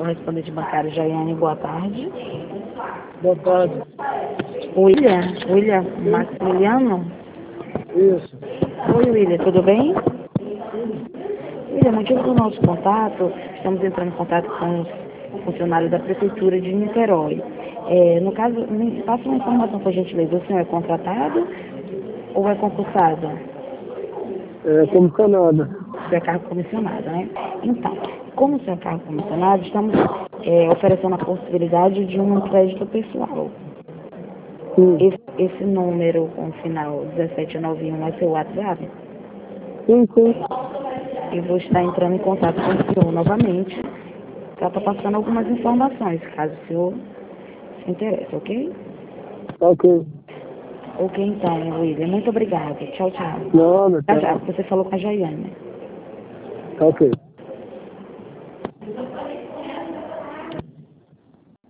correspondente bancário Jaiane, boa tarde. Boa tarde. William Maximiliano? Isso. Oi, William, tudo bem? William, motivo do nosso contato, estamos entrando em contato com os funcionários da Prefeitura de Niterói. No caso, me passa uma informação, por gentileza, o senhor é contratado ou é concursado? É comissionada. Você é cargo comissionado, né? Então, como você é cargo comissionado, estamos oferecendo a possibilidade de um crédito pessoal. Sim. Esse número com o final 1791 é seu WhatsApp? Sim. Eu vou estar entrando em contato com o senhor novamente para estar passando algumas informações, caso o senhor se interesse, ok? Ok. Ok, então, William. Muito obrigada. Tchau, tchau. Nada, Já, já, tá. você falou com a Jaiane. Ok.